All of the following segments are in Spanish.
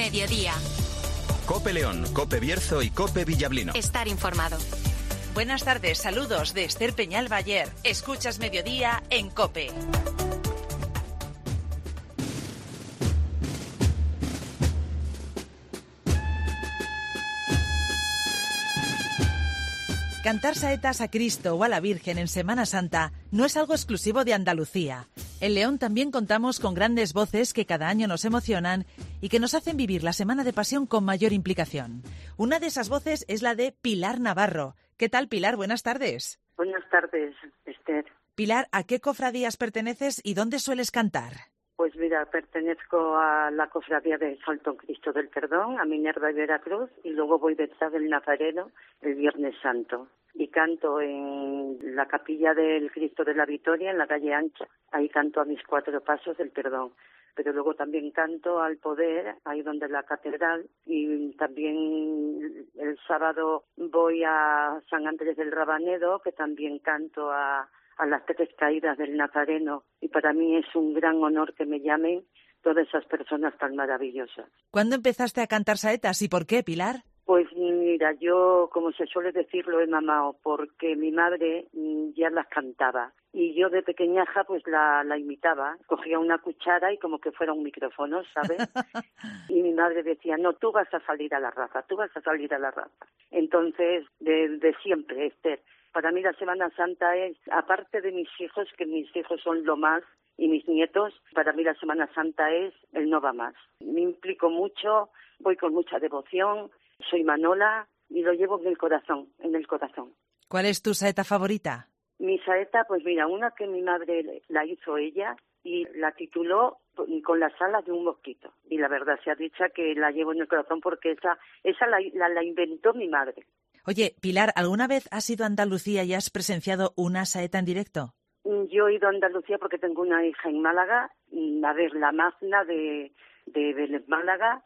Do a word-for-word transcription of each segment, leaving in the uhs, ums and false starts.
Mediodía. COPE León, COPE Bierzo y COPE Villablino. Estar informado. Buenas tardes, saludos de Esther Peñal Bayer. Escuchas Mediodía en COPE. Cantar saetas a Cristo o a la Virgen en Semana Santa no es algo exclusivo de Andalucía. En León también contamos con grandes voces que cada año nos emocionan y que nos hacen vivir la Semana de Pasión con mayor implicación. Una de esas voces es la de Pilar Navarro. ¿Qué tal, Pilar? Buenas tardes. Buenas tardes, Esther. Pilar, ¿a qué cofradías perteneces y dónde sueles cantar? Pues mira, pertenezco a la cofradía de Salto Cristo del Perdón, a Minerva y Veracruz, y luego voy detrás del Nazareno el Viernes Santo. Y canto en la capilla del Cristo de la Victoria, en la calle Ancha. Ahí canto a mis cuatro pasos del perdón. Pero luego también canto al Poder, ahí donde la catedral, y también el sábado voy a San Andrés del Rabanedo, que también canto a, a las Tres Caídas del Nazareno, y para mí es un gran honor que me llamen todas esas personas tan maravillosas. ¿Cuándo empezaste a cantar saetas y por qué, Pilar? Pues mira, yo, como se suele decir, lo he mamado, porque mi madre ya las cantaba. Y yo de pequeñaja pues la, la imitaba, cogía una cuchara y como que fuera un micrófono, ¿sabes? Y mi madre decía, no, tú vas a salir a la raza, tú vas a salir a la raza. Entonces, de, de siempre, Esther, para mí la Semana Santa es, aparte de mis hijos, que mis hijos son lo más, y mis nietos, para mí la Semana Santa es el no va más. Me implico mucho, voy con mucha devoción, soy Manola y lo llevo en el corazón, en el corazón. ¿Cuál es tu saeta favorita? Mi saeta, pues mira, una que mi madre la hizo ella y la tituló Con las alas de un mosquito. Y la verdad sea dicha que la llevo en el corazón porque esa esa la, la, la inventó mi madre. Oye, Pilar, ¿alguna vez has ido a Andalucía y has presenciado una saeta en directo? Yo he ido a Andalucía porque tengo una hija en Málaga, a ver la Magna de, de Vélez Málaga.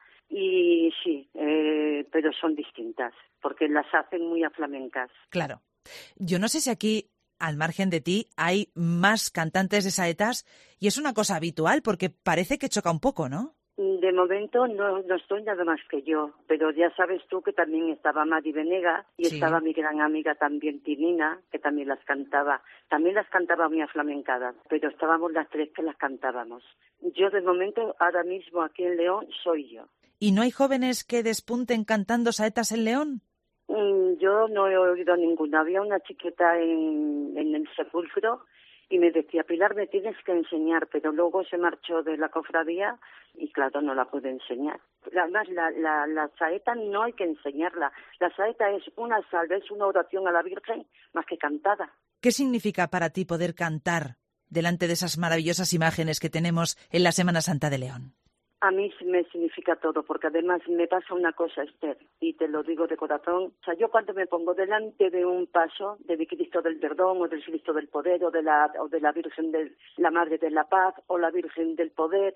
Y sí, eh, pero son distintas, porque las hacen muy aflamencas. Claro. Yo no sé si aquí, al margen de ti, hay más cantantes de saetas y es una cosa habitual, porque parece que choca un poco, ¿no? De momento no, no estoy nada más que yo, pero ya sabes tú que también estaba Mari Venegas y sí. Estaba mi gran amiga también Tinina, que también las cantaba, también las cantaba muy aflamencadas, pero estábamos las tres que las cantábamos. Yo de momento, ahora mismo aquí en León, soy yo. ¿Y no hay jóvenes que despunten cantando saetas en León? Mm, yo no he oído ninguna. Había una chiquita en, en el sepulcro y me decía, Pilar, me tienes que enseñar, pero luego se marchó de la cofradía y claro, no la pude enseñar. Además, la, la, la saeta no hay que enseñarla. La saeta es una salve, es una oración a la Virgen más que cantada. ¿Qué significa para ti poder cantar delante de esas maravillosas imágenes que tenemos en la Semana Santa de León? A mí me significa todo, porque además me pasa una cosa, Esther, y te lo digo de corazón. O sea, yo cuando me pongo delante de un paso de mi Cristo del Perdón, o del Cristo del Poder, o de la, o de la Virgen de la Madre de la Paz, o la Virgen del Poder,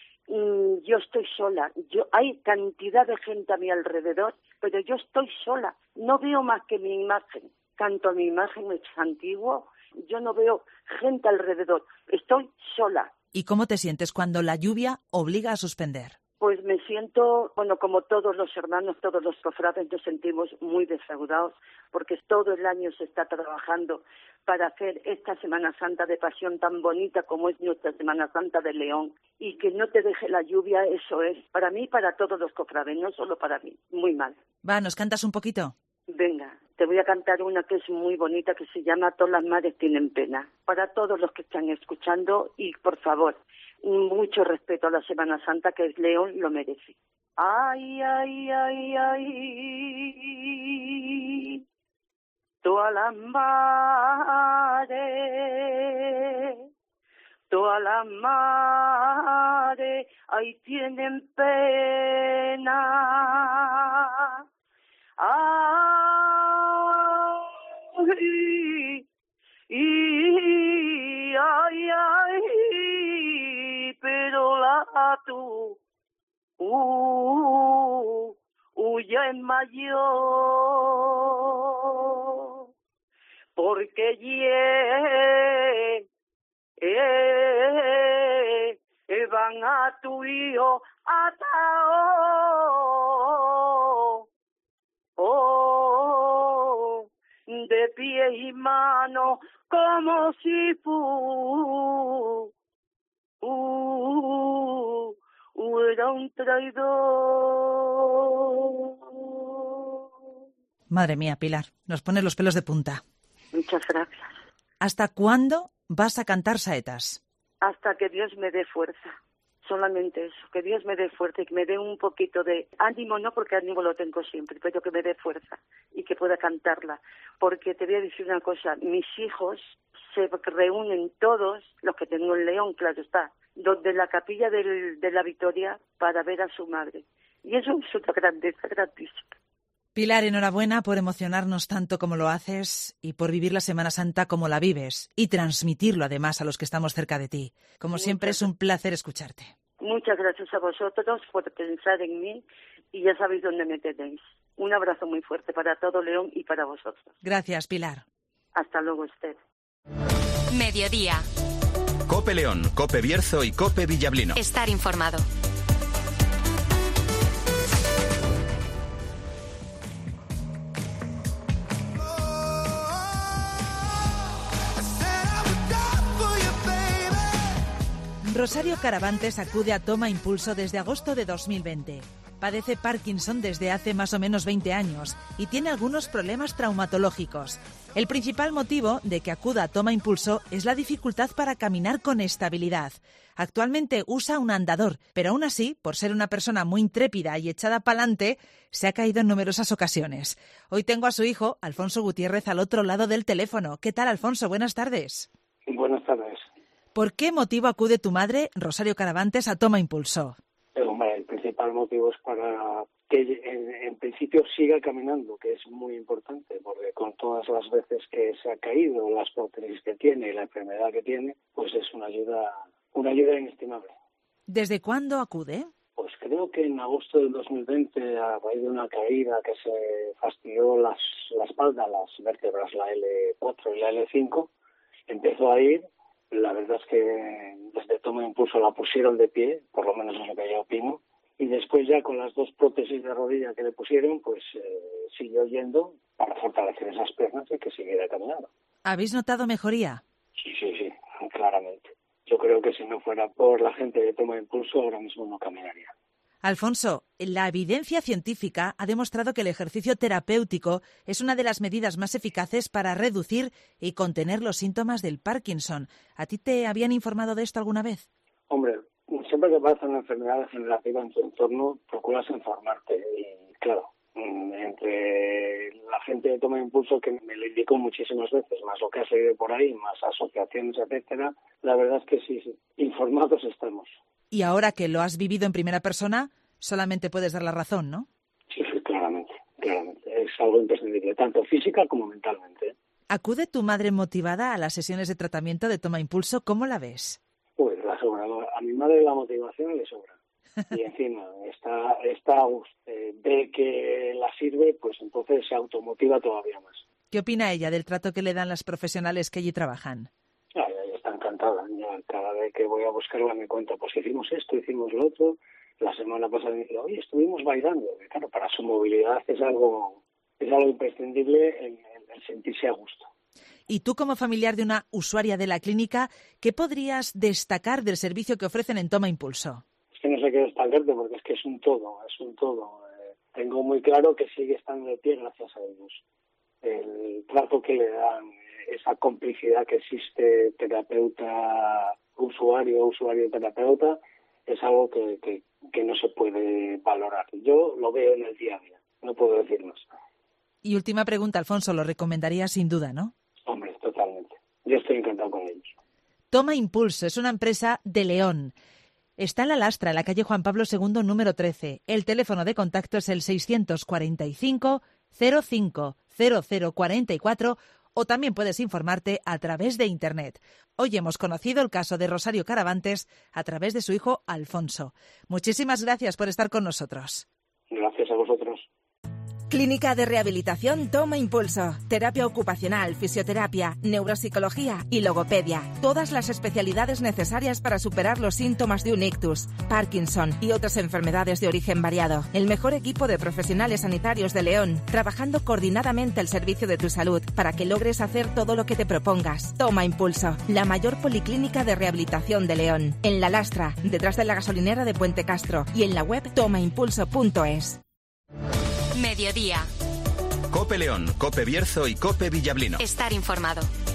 mmm, yo estoy sola. Yo hay cantidad de gente a mi alrededor, pero yo estoy sola. No veo más que mi imagen. Canto a mi imagen, es antiguo. Yo no veo gente alrededor. Estoy sola. ¿Y cómo te sientes cuando la lluvia obliga a suspender? Pues me siento, bueno, como todos los hermanos, todos los cofrades, nos sentimos muy defraudados porque todo el año se está trabajando para hacer esta Semana Santa de Pasión tan bonita como es nuestra Semana Santa de León. Y que no te deje la lluvia, eso es para mí y para todos los cofrades, no solo para mí. Muy mal. Va, ¿nos cantas un poquito? Venga, te voy a cantar una que es muy bonita, que se llama Todas las madres tienen pena. Para todos los que están escuchando y, por favor, mucho respeto a la Semana Santa, que León lo merece. Ay, ay, ay, ay, todas las madres, todas las madres, ahí tienen pena. Ay, y, ay, ay, pero la tú, uh, uh, ya es mayor, porque yeah, eh, eh, van a tu hijo hasta pies y manos como si fu, uh, fuera un traidor. Madre mía, Pilar, nos pones los pelos de punta. Muchas gracias. ¿Hasta cuándo vas a cantar saetas? Hasta que Dios me dé fuerza. Solamente eso, que Dios me dé fuerza y que me dé un poquito de ánimo, no porque ánimo lo tengo siempre, pero que me dé fuerza y que pueda cantarla. Porque te voy a decir una cosa, mis hijos se reúnen todos, los que tengo en León, claro está, donde la capilla del, de la Victoria para ver a su madre. Y eso es una grandeza grandísima. Pilar, enhorabuena por emocionarnos tanto como lo haces y por vivir la Semana Santa como la vives y transmitirlo además a los que estamos cerca de ti. Como Muchas siempre es un placer escucharte. Muchas gracias a vosotros por pensar en mí y ya sabéis dónde me tenéis. Un abrazo muy fuerte para todo León y para vosotros. Gracias, Pilar. Hasta luego, Esther. Mediodía. COPE León, COPE Bierzo y COPE Villablino. Estar informado. Rosario Caravantes acude a Toma Impulso desde agosto de dos mil veinte. Padece Parkinson desde hace más o menos veinte años y tiene algunos problemas traumatológicos. El principal motivo de que acuda a Toma Impulso es la dificultad para caminar con estabilidad. Actualmente usa un andador, pero aún así, por ser una persona muy intrépida y echada pa'lante, se ha caído en numerosas ocasiones. Hoy tengo a su hijo, Alfonso Gutiérrez, al otro lado del teléfono. ¿Qué tal, Alfonso? Buenas tardes. Buenas tardes. ¿Por qué motivo acude tu madre, Rosario Caravantes, a Toma Impulso? Eh, hombre, el principal motivo es para que en, en principio siga caminando, que es muy importante, porque con todas las veces que se ha caído, las prótesis que tiene y la enfermedad que tiene, pues es una ayuda, una ayuda inestimable. ¿Desde cuándo acude? Pues creo que en agosto del dos mil veinte, a raíz de una caída que se fastidió las, la espalda, las vértebras, la L cuatro y la L cinco, empezó a ir. La verdad es que desde Toma Impulso la pusieron de pie, por lo menos es lo que yo opino, y después ya con las dos prótesis de rodilla que le pusieron, pues eh, siguió yendo para fortalecer esas piernas y que siguiera caminando. ¿Habéis notado mejoría? Sí, sí, sí, claramente. Yo creo que si no fuera por la gente de Toma Impulso, ahora mismo no caminaría. Alfonso, la evidencia científica ha demostrado que el ejercicio terapéutico es una de las medidas más eficaces para reducir y contener los síntomas del Parkinson. ¿A ti te habían informado de esto alguna vez? Hombre, siempre que pasa una enfermedad degenerativa en tu entorno, procuras informarte. Y claro, entre la gente de Toma Impulso, que me lo indicó muchísimas veces, más lo que ha salido por ahí, más asociaciones, etcétera, la verdad es que sí, sí, informados estamos. Y ahora que lo has vivido en primera persona, solamente puedes dar la razón, ¿no? Sí, sí, claramente, claramente. Es algo imprescindible, tanto física como mentalmente. ¿Acude tu madre motivada a las sesiones de tratamiento de Toma Impulso? ¿Cómo la ves? Pues la sobra. A mi madre la motivación le sobra. Y encima está, está a gusto. Eh, ve que la sirve, pues entonces se automotiva todavía más. ¿Qué opina ella del trato que le dan las profesionales que allí trabajan? Ah, ella está encantada. Ya cada vez que voy a buscarla me cuenta, pues hicimos esto, hicimos lo otro. La semana pasada me dice, oye, estuvimos bailando. Y claro, para su movilidad es algo, es algo imprescindible el, el, el sentirse a gusto. Y tú, como familiar de una usuaria de la clínica, ¿qué podrías destacar del servicio que ofrecen en Toma Impulso? Es que no sé qué destacarte porque es que es un todo, es un todo. Eh, tengo muy claro que sigue estando de pie gracias a ellos. El trato que le dan, esa complicidad que existe terapeuta-usuario, usuario-terapeuta, es algo que, que, que no se puede valorar. Yo lo veo en el día a día, no puedo decir más. Y última pregunta, Alfonso, lo recomendaría sin duda, ¿no? Hombre, totalmente. Yo estoy encantado con ellos. Toma Impulso es una empresa de León. Está en La Lastra, en la calle Juan Pablo segundo, número trece. El teléfono de contacto es el seiscientos cuarenta y cinco, cero cinco, cero cero cuarenta y cuatro o también puedes informarte a través de Internet. Hoy hemos conocido el caso de Rosario Caravantes a través de su hijo Alfonso. Muchísimas gracias por estar con nosotros. Gracias a vosotros. Clínica de Rehabilitación Toma Impulso. Terapia ocupacional, fisioterapia, neuropsicología y logopedia. Todas las especialidades necesarias para superar los síntomas de un ictus, Parkinson y otras enfermedades de origen variado. El mejor equipo de profesionales sanitarios de León, trabajando coordinadamente al servicio de tu salud para que logres hacer todo lo que te propongas. Toma Impulso, la mayor policlínica de rehabilitación de León. En La Lastra, detrás de la gasolinera de Puente Castro, y en la web toma impulso punto es. Mediodía. Cope León, Cope Bierzo y Cope Villablino. Estar informado.